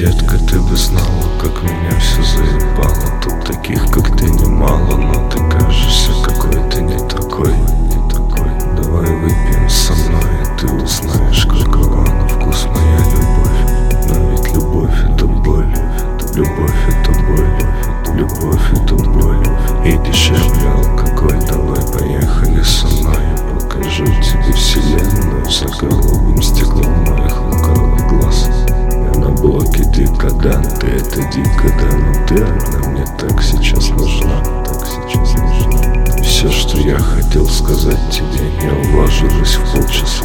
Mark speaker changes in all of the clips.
Speaker 1: Детка, ты бы знала, как меня все заебало. Тут таких, как ты, немало, но ты кажешься какой-то не такой. Давай выпьем со мной, и ты узнаешь, какова на вкус моя любовь. Но ведь любовь — это боль, любовь — это боль, любовь — это боль. И дешевле алкоголь. Давай поехали со мной, я покажу тебе вселенную за голубым стеклом моих лукавых глаз. Я на блоке декадант, ты это дико, да, но ты одна мне так сейчас нужна. Все, что я хотел сказать тебе, не уложилось в полчаса.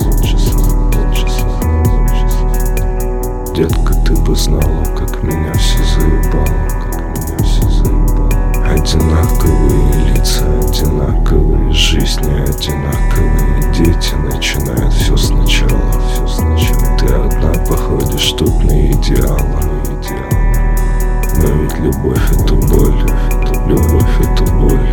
Speaker 1: Детка, ты бы знала, как меня все заебало. Одинаковые лица, одинаковые жизни, одинаковые дети. Начинают все сначала. Ты одна походишь тут на идеалы. Но ведь любовь — это боль, любовь — это боль.